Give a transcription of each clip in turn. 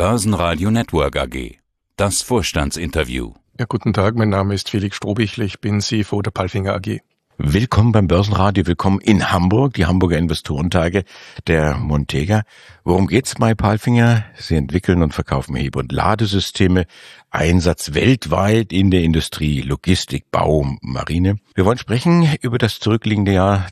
Börsenradio Network AG. Das Vorstandsinterview. Ja, guten Tag, mein Name ist Felix Strohbichler, ich bin CFO der Palfinger AG. Willkommen beim Börsenradio, willkommen in Hamburg, die Hamburger Investorentage der Montega. Worum geht's bei Palfinger? Sie entwickeln und verkaufen Hebe- und Ladesysteme, Einsatz weltweit in der Industrie, Logistik, Bau, Marine. Wir wollen sprechen über das zurückliegende Jahr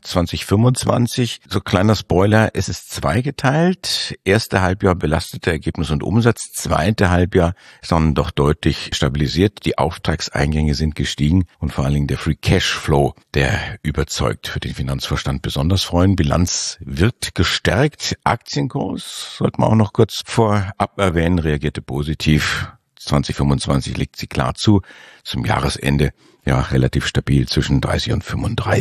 2025. So kleiner Spoiler, es ist zweigeteilt. Erste Halbjahr belastete Ergebnis und Umsatz, zweite Halbjahr ist dann doch deutlich stabilisiert. Die Auftragseingänge sind gestiegen und vor allen Dingen der Free Cashflow, der überzeugt, für den Finanzvorstand besonders freuen. Bilanz wird gestärkt. Aktienkurs, sollte man auch noch kurz vorab erwähnen, reagierte positiv. 2025 liegt sie klar zu. Zum Jahresende ja relativ stabil zwischen 30 und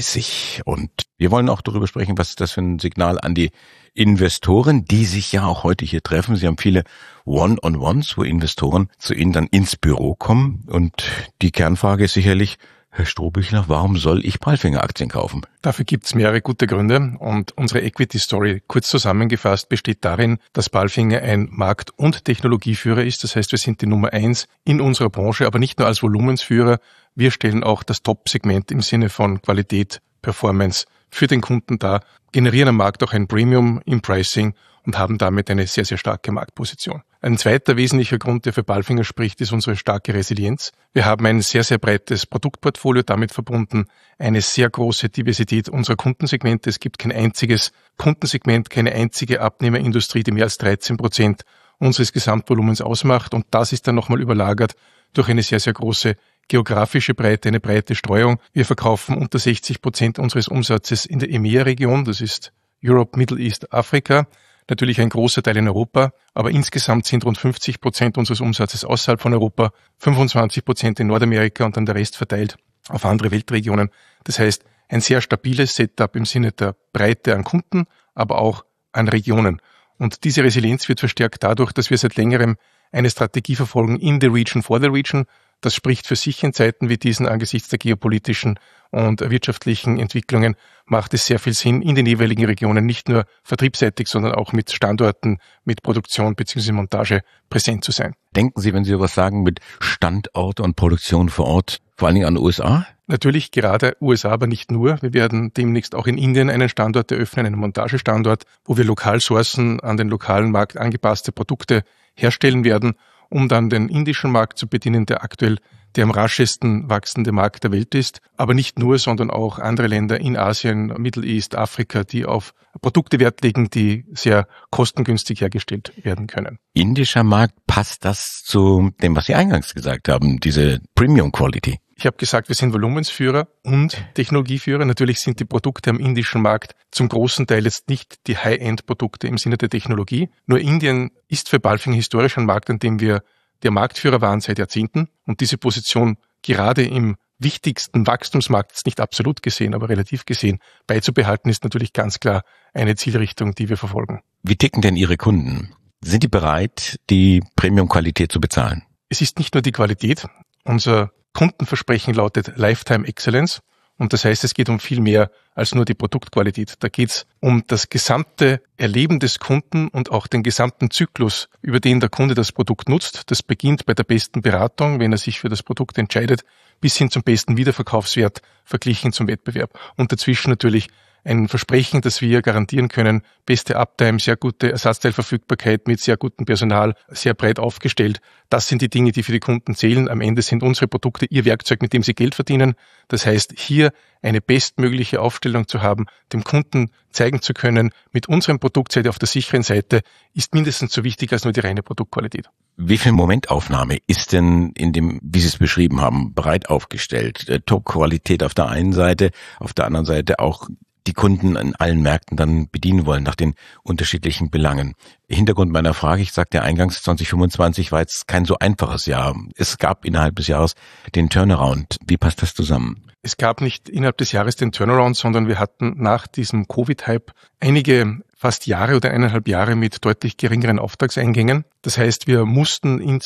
35. Und wir wollen auch darüber sprechen, was ist das für ein Signal an die Investoren, die sich ja auch heute hier treffen. Sie haben viele One-on-Ones, wo Investoren zu Ihnen dann ins Büro kommen. Und die Kernfrage ist sicherlich, Herr Strohbichler, warum soll ich Palfinger-Aktien kaufen? Dafür gibt's mehrere gute Gründe und unsere Equity-Story, kurz zusammengefasst, besteht darin, dass Palfinger ein Markt- und Technologieführer ist. Das heißt, wir sind die Nummer 1 in unserer Branche, aber nicht nur als Volumensführer. Wir stellen auch das Top-Segment im Sinne von Qualität, Performance für den Kunden dar, generieren am Markt auch ein Premium im Pricing und haben damit eine sehr, sehr starke Marktposition. Ein zweiter wesentlicher Grund, der für Palfinger spricht, ist unsere starke Resilienz. Wir haben ein sehr, sehr breites Produktportfolio, damit verbunden eine sehr große Diversität unserer Kundensegmente. Es gibt kein einziges Kundensegment, keine einzige Abnehmerindustrie, die mehr als 13% unseres Gesamtvolumens ausmacht. Und das ist dann nochmal überlagert durch eine sehr, sehr große geografische Breite, eine breite Streuung. Wir verkaufen unter 60% unseres Umsatzes in der EMEA-Region, das ist Europe, Middle East, Afrika. Natürlich ein großer Teil in Europa, aber insgesamt sind rund 50% unseres Umsatzes außerhalb von Europa, 25% in Nordamerika und dann der Rest verteilt auf andere Weltregionen. Das heißt, ein sehr stabiles Setup im Sinne der Breite an Kunden, aber auch an Regionen. Und diese Resilienz wird verstärkt dadurch, dass wir seit längerem eine Strategie verfolgen in the region for the region. Das spricht für sich in Zeiten wie diesen angesichts der geopolitischen und wirtschaftlichen Entwicklungen macht es sehr viel Sinn, in den jeweiligen Regionen nicht nur vertriebsseitig, sondern auch mit Standorten, mit Produktion bzw. Montage präsent zu sein. Denken Sie, wenn Sie sowas sagen, mit Standort und Produktion vor Ort, vor allen Dingen an den USA? Natürlich gerade USA, aber nicht nur. Wir werden demnächst auch in Indien einen Standort eröffnen, einen Montagestandort, wo wir lokal sourcen, an den lokalen Markt angepasste Produkte herstellen werden, um dann den indischen Markt zu bedienen, der aktuell der am raschesten wachsende Markt der Welt ist. Aber nicht nur, sondern auch andere Länder in Asien, Middle East, Afrika, die auf Produkte Wert legen, die sehr kostengünstig hergestellt werden können. Indischer Markt, passt das zu dem, was Sie eingangs gesagt haben, diese Premium Quality? Ich habe gesagt, wir sind Volumensführer und Technologieführer. Natürlich sind die Produkte am indischen Markt zum großen Teil jetzt nicht die High-End-Produkte im Sinne der Technologie. Nur Indien ist für Palfinger historisch ein Markt, an dem wir der Marktführer waren seit Jahrzehnten. Und diese Position gerade im wichtigsten Wachstumsmarkt, ist nicht absolut gesehen, aber relativ gesehen, beizubehalten, ist natürlich ganz klar eine Zielrichtung, die wir verfolgen. Wie ticken denn Ihre Kunden? Sind die bereit, die Premium-Qualität zu bezahlen? Es ist nicht nur die Qualität. Unser Kundenversprechen lautet Lifetime Excellence. Und das heißt, es geht um viel mehr als nur die Produktqualität. Da geht es um das gesamte Erleben des Kunden und auch den gesamten Zyklus, über den der Kunde das Produkt nutzt. Das beginnt bei der besten Beratung, wenn er sich für das Produkt entscheidet, bis hin zum besten Wiederverkaufswert verglichen zum Wettbewerb. Und dazwischen natürlich ein Versprechen, dass wir garantieren können, beste Uptime, sehr gute Ersatzteilverfügbarkeit mit sehr gutem Personal, sehr breit aufgestellt. Das sind die Dinge, die für die Kunden zählen. Am Ende sind unsere Produkte ihr Werkzeug, mit dem sie Geld verdienen. Das heißt, hier eine bestmögliche Aufstellung zu haben, dem Kunden zeigen zu können, mit unserem Produkt seid ihr auf der sicheren Seite, ist mindestens so wichtig als nur die reine Produktqualität. Wie viel Momentaufnahme ist denn in dem, wie Sie es beschrieben haben, breit aufgestellt? Top-Qualität auf der einen Seite, auf der anderen Seite auch die Kunden in allen Märkten dann bedienen wollen nach den unterschiedlichen Belangen. Hintergrund meiner Frage, ich sagte eingangs, 2025 war jetzt kein so einfaches Jahr. Es gab innerhalb des Jahres den Turnaround. Wie passt das zusammen? Es gab nicht innerhalb des Jahres den Turnaround, sondern wir hatten nach diesem Covid-Hype einige fast Jahre oder 1,5 Jahre mit deutlich geringeren Auftragseingängen. Das heißt, wir mussten in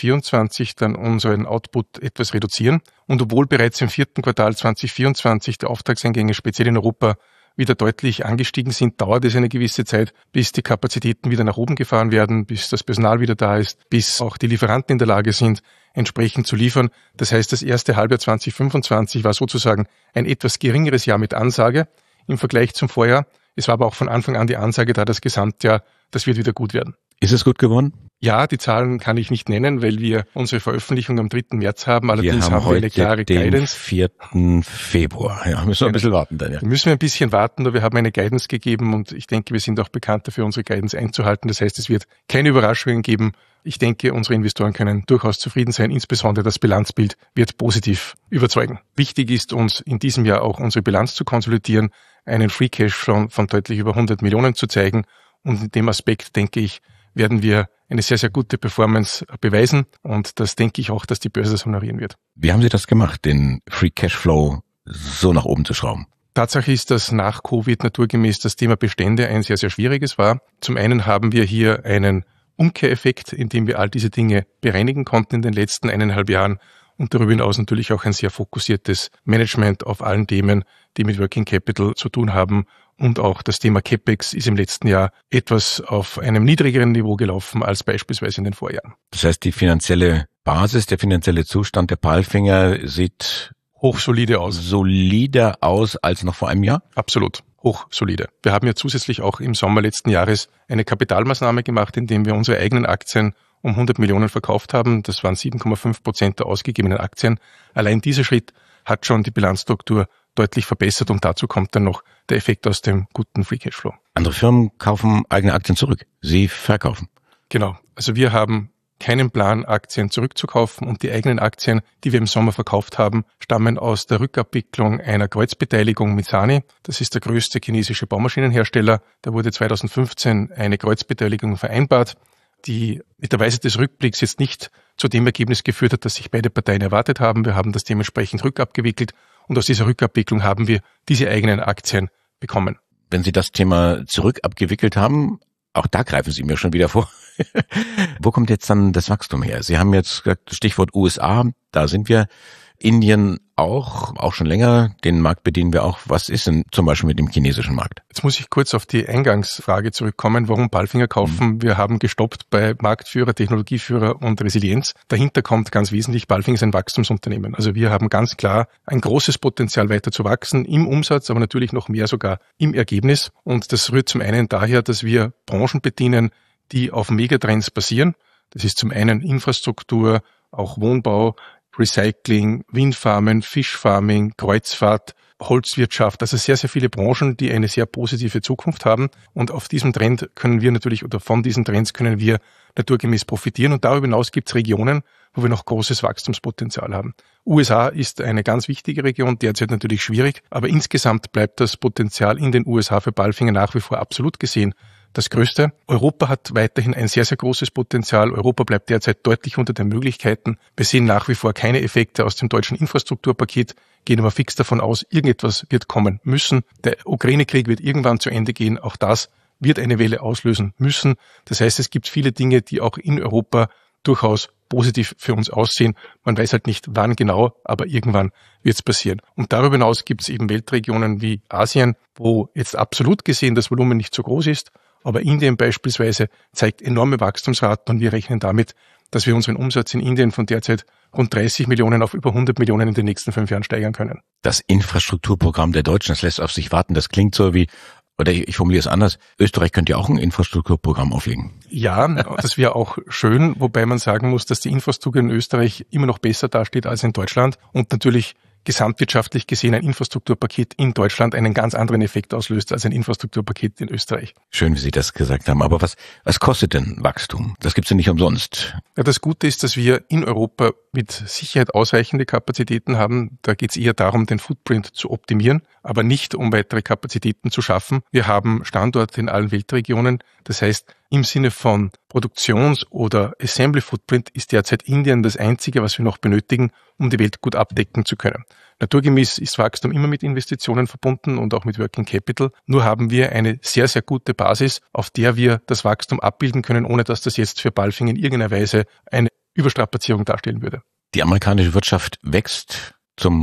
2024 dann unseren Output etwas reduzieren. Und obwohl bereits im 4. Quartal 2024 die Auftragseingänge speziell in Europa wieder deutlich angestiegen sind, dauert es eine gewisse Zeit, bis die Kapazitäten wieder nach oben gefahren werden, bis das Personal wieder da ist, bis auch die Lieferanten in der Lage sind, entsprechend zu liefern. Das heißt, das erste Halbjahr 2025 war sozusagen ein etwas geringeres Jahr mit Ansage im Vergleich zum Vorjahr. Es war aber auch von Anfang an die Ansage da, das Gesamtjahr, das wird wieder gut werden. Ist es gut geworden? Ja, die Zahlen kann ich nicht nennen, weil wir unsere Veröffentlichung am 3. März haben. Allerdings haben wir eine klare Guidance. Den 4. Februar. Ja, müssen wir ein bisschen warten dann. Ja. Müssen wir ein bisschen warten, aber wir haben eine Guidance gegeben und ich denke, wir sind auch bekannt dafür, unsere Guidance einzuhalten. Das heißt, es wird keine Überraschungen geben. Ich denke, unsere Investoren können durchaus zufrieden sein. Insbesondere das Bilanzbild wird positiv überzeugen. Wichtig ist uns in diesem Jahr auch unsere Bilanz zu konsolidieren, einen Free Cash von deutlich über 100 Millionen zu zeigen. Und in dem Aspekt, denke ich, werden wir eine sehr, sehr gute Performance beweisen. Und das denke ich auch, dass die Börse das honorieren wird. Wie haben Sie das gemacht, den Free Cashflow so nach oben zu schrauben? Tatsache ist, dass nach Covid naturgemäß das Thema Bestände ein sehr, sehr schwieriges war. Zum einen haben wir hier einen Umkehreffekt, indem wir all diese Dinge bereinigen konnten in den letzten 1,5 Jahren und darüber hinaus natürlich auch ein sehr fokussiertes Management auf allen Themen, die mit Working Capital zu tun haben. Und auch das Thema CapEx ist im letzten Jahr etwas auf einem niedrigeren Niveau gelaufen als beispielsweise in den Vorjahren. Das heißt, die finanzielle Basis, der finanzielle Zustand der Palfinger sieht hochsolide aus. Solider aus als noch vor einem Jahr? Absolut. Hochsolide. Wir haben ja zusätzlich auch im Sommer letzten Jahres eine Kapitalmaßnahme gemacht, indem wir unsere eigenen Aktien um 100 Millionen verkauft haben. Das waren 7,5% der ausgegebenen Aktien. Allein dieser Schritt hat schon die Bilanzstruktur deutlich verbessert und dazu kommt dann noch der Effekt aus dem guten Free Cashflow. Andere Firmen kaufen eigene Aktien zurück. Sie verkaufen. Genau. Also wir haben keinen Plan, Aktien zurückzukaufen und die eigenen Aktien, die wir im Sommer verkauft haben, stammen aus der Rückabwicklung einer Kreuzbeteiligung mit SANY. Das ist der größte chinesische Baumaschinenhersteller. Da wurde 2015 eine Kreuzbeteiligung vereinbart, die mit der Weise des Rückblicks jetzt nicht zu dem Ergebnis geführt hat, das sich beide Parteien erwartet haben. Wir haben das dementsprechend rückabgewickelt und aus dieser Rückabwicklung haben wir diese eigenen Aktien bekommen. Wenn Sie das Thema zurückabgewickelt haben, auch da greifen Sie mir schon wieder vor. Wo kommt jetzt dann das Wachstum her? Sie haben jetzt gesagt, Stichwort USA, da sind wir. Indien auch schon länger, den Markt bedienen wir auch. Was ist denn zum Beispiel mit dem chinesischen Markt? Jetzt muss ich kurz auf die Eingangsfrage zurückkommen, warum Palfinger kaufen. Wir haben gestoppt bei Marktführer, Technologieführer und Resilienz. Dahinter kommt ganz wesentlich, Palfinger ist ein Wachstumsunternehmen. Also wir haben ganz klar ein großes Potenzial weiter zu wachsen im Umsatz, aber natürlich noch mehr sogar im Ergebnis. Und das rührt zum einen daher, dass wir Branchen bedienen, die auf Megatrends basieren. Das ist zum einen Infrastruktur, auch Wohnbau, Recycling, Windfarmen, Fischfarming, Kreuzfahrt, Holzwirtschaft, also sehr, sehr viele Branchen, die eine sehr positive Zukunft haben. Und auf diesem Trend können wir natürlich, oder von diesen Trends können wir naturgemäß profitieren. Und darüber hinaus gibt es Regionen, wo wir noch großes Wachstumspotenzial haben. USA ist eine ganz wichtige Region, derzeit natürlich schwierig, aber insgesamt bleibt das Potenzial in den USA für Palfinger nach wie vor absolut gesehen das Größte. Europa hat weiterhin ein sehr, sehr großes Potenzial. Europa bleibt derzeit deutlich unter den Möglichkeiten. Wir sehen nach wie vor keine Effekte aus dem deutschen Infrastrukturpaket, gehen aber fix davon aus, irgendetwas wird kommen müssen. Der Ukraine-Krieg wird irgendwann zu Ende gehen. Auch das wird eine Welle auslösen müssen. Das heißt, es gibt viele Dinge, die auch in Europa durchaus positiv für uns aussehen. Man weiß halt nicht, wann genau, aber irgendwann wird es passieren. Und darüber hinaus gibt es eben Weltregionen wie Asien, wo jetzt absolut gesehen das Volumen nicht so groß ist. Aber Indien beispielsweise zeigt enorme Wachstumsraten und wir rechnen damit, dass wir unseren Umsatz in Indien von derzeit rund 30 Millionen auf über 100 Millionen in den nächsten 5 Jahren steigern können. Das Infrastrukturprogramm der Deutschen, das lässt auf sich warten. Das klingt so wie, oder ich formuliere es anders, Österreich könnte ja auch ein Infrastrukturprogramm auflegen. Ja, das wäre auch schön, wobei man sagen muss, dass die Infrastruktur in Österreich immer noch besser dasteht als in Deutschland und natürlich gesamtwirtschaftlich gesehen ein Infrastrukturpaket in Deutschland einen ganz anderen Effekt auslöst als ein Infrastrukturpaket in Österreich. Schön, wie Sie das gesagt haben. Aber was kostet denn Wachstum? Das gibt's ja nicht umsonst. Ja, das Gute ist, dass wir in Europa mit Sicherheit ausreichende Kapazitäten haben. Da geht es eher darum, den Footprint zu optimieren, aber nicht um weitere Kapazitäten zu schaffen. Wir haben Standorte in allen Weltregionen. Das heißt, im Sinne von Produktions- oder Assembly-Footprint ist derzeit Indien das Einzige, was wir noch benötigen, um die Welt gut abdecken zu können. Naturgemäß ist Wachstum immer mit Investitionen verbunden und auch mit Working Capital. Nur haben wir eine sehr, sehr gute Basis, auf der wir das Wachstum abbilden können, ohne dass das jetzt für Palfinger in irgendeiner Weise eine Überstrapazierung darstellen würde. Die amerikanische Wirtschaft wächst zum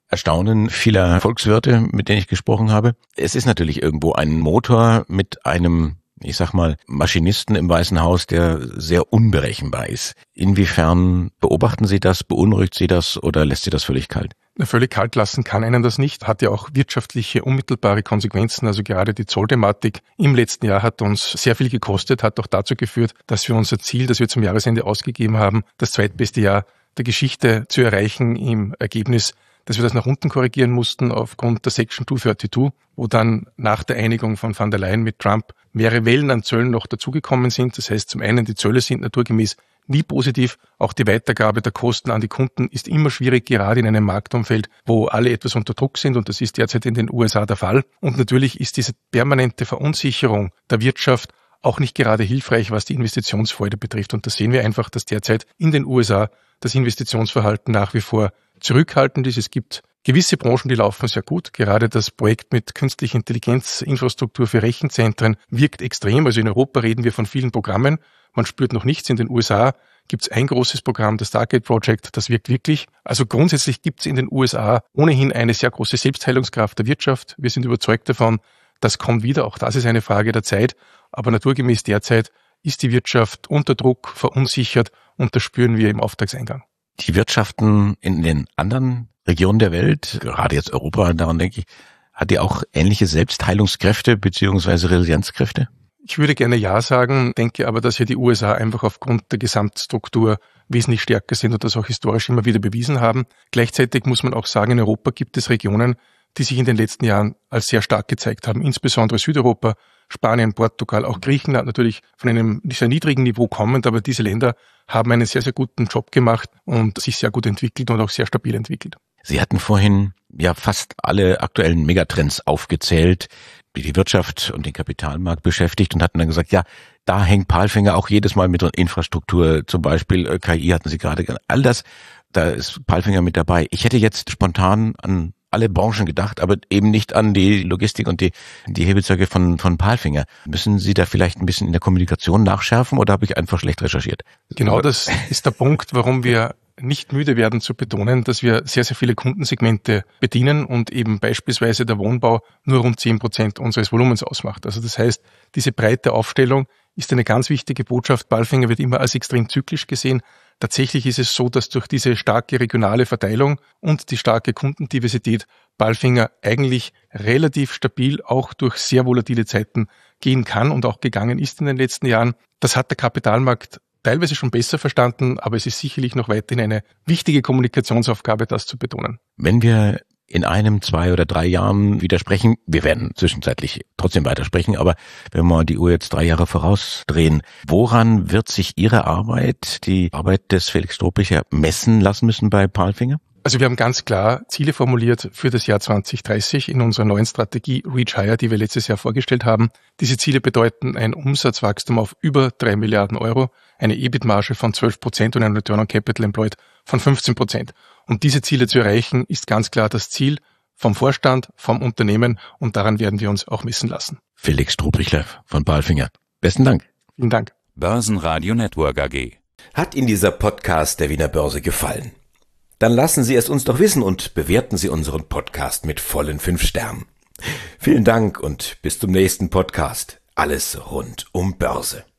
Erstaunen vieler Volkswirte, mit denen ich gesprochen habe. Es ist natürlich irgendwo ein Motor mit einem, ich sag mal, Maschinisten im Weißen Haus, der sehr unberechenbar ist. Inwiefern beobachten Sie das, beunruhigt Sie das oder lässt Sie das völlig kalt? Völlig kalt lassen kann einen das nicht, hat ja auch wirtschaftliche, unmittelbare Konsequenzen. Also gerade die Zollthematik im letzten Jahr hat uns sehr viel gekostet, hat auch dazu geführt, dass wir unser Ziel, das wir zum Jahresende ausgegeben haben, das zweitbeste Jahr der Geschichte zu erreichen, im Ergebnis, dass wir das nach unten korrigieren mussten aufgrund der Section 232, wo dann nach der Einigung von Van der Leyen mit Trump mehrere Wellen an Zöllen noch dazugekommen sind. Das heißt, zum einen, die Zölle sind naturgemäß nie positiv. Auch die Weitergabe der Kosten an die Kunden ist immer schwierig, gerade in einem Marktumfeld, wo alle etwas unter Druck sind, und das ist derzeit in den USA der Fall. Und natürlich ist diese permanente Verunsicherung der Wirtschaft auch nicht gerade hilfreich, was die Investitionsfreude betrifft. Und da sehen wir einfach, dass derzeit in den USA das Investitionsverhalten nach wie vor zurückhaltend ist. Es gibt gewisse Branchen, die laufen sehr gut. Gerade das Projekt mit künstlicher Intelligenz, Infrastruktur für Rechenzentren wirkt extrem. Also in Europa reden wir von vielen Programmen. Man spürt noch nichts. In den USA gibt es ein großes Programm, das Stargate Project, das wirkt wirklich. Also grundsätzlich gibt es in den USA ohnehin eine sehr große Selbstheilungskraft der Wirtschaft. Wir sind überzeugt davon, das kommt wieder. Auch das ist eine Frage der Zeit. Aber naturgemäß derzeit ist die Wirtschaft unter Druck, verunsichert, und das spüren wir im Auftragseingang. Die Wirtschaften in den anderen Regionen der Welt, gerade jetzt Europa, daran denke ich, hat die auch ähnliche Selbstheilungskräfte beziehungsweise Resilienzkräfte? Ich würde gerne ja sagen, denke aber, dass hier die USA einfach aufgrund der Gesamtstruktur wesentlich stärker sind und das auch historisch immer wieder bewiesen haben. Gleichzeitig muss man auch sagen, in Europa gibt es Regionen, die sich in den letzten Jahren als sehr stark gezeigt haben, insbesondere Südeuropa, Spanien, Portugal, auch Griechenland natürlich von einem sehr niedrigen Niveau kommend, aber diese Länder haben einen sehr, sehr guten Job gemacht und sich sehr gut entwickelt und auch sehr stabil entwickelt. Sie hatten vorhin ja fast alle aktuellen Megatrends aufgezählt, die die Wirtschaft und den Kapitalmarkt beschäftigt, und hatten dann gesagt, ja, da hängt Palfinger auch jedes Mal mit der Infrastruktur, zum Beispiel KI hatten Sie gerade genannt. All das, da ist Palfinger mit dabei. Ich hätte jetzt spontan an alle Branchen gedacht, aber eben nicht an die Logistik und die Hebelzeuge von Palfinger. Müssen Sie da vielleicht ein bisschen in der Kommunikation nachschärfen oder habe ich einfach schlecht recherchiert? Genau, das ist der Punkt, warum wir nicht müde werden zu betonen, dass wir sehr, sehr viele Kundensegmente bedienen und eben beispielsweise der Wohnbau nur rund 10% unseres Volumens ausmacht. Also das heißt, diese breite Aufstellung ist eine ganz wichtige Botschaft. Palfinger wird immer als extrem zyklisch gesehen. Tatsächlich ist es so, dass durch diese starke regionale Verteilung und die starke Kundendiversität Palfinger eigentlich relativ stabil auch durch sehr volatile Zeiten gehen kann und auch gegangen ist in den letzten Jahren. Das hat der Kapitalmarkt teilweise schon besser verstanden, aber es ist sicherlich noch weiterhin eine wichtige Kommunikationsaufgabe, das zu betonen. Wenn wir in 1, 2 oder 3 Jahren wieder sprechen, wir werden zwischenzeitlich trotzdem weitersprechen, aber wenn wir die Uhr jetzt 3 Jahre vorausdrehen, woran wird sich Ihre Arbeit, die Arbeit des Felix Strohbichler, messen lassen müssen bei Palfinger? Also wir haben ganz klar Ziele formuliert für das Jahr 2030 in unserer neuen Strategie Reach Higher, die wir letztes Jahr vorgestellt haben. Diese Ziele bedeuten ein Umsatzwachstum auf über 3 Milliarden Euro, eine EBIT-Marge von 12% und ein Return on Capital Employed von 15%. Um diese Ziele zu erreichen, ist ganz klar das Ziel vom Vorstand, vom Unternehmen, und daran werden wir uns auch messen lassen. Felix Strohbichler von Palfinger. Besten Dank. Vielen Dank. Börsenradio Network AG. Hat Ihnen dieser Podcast der Wiener Börse gefallen? Dann lassen Sie es uns doch wissen und bewerten Sie unseren Podcast mit vollen 5 Sternen. Vielen Dank und bis zum nächsten Podcast. Alles rund um Börse.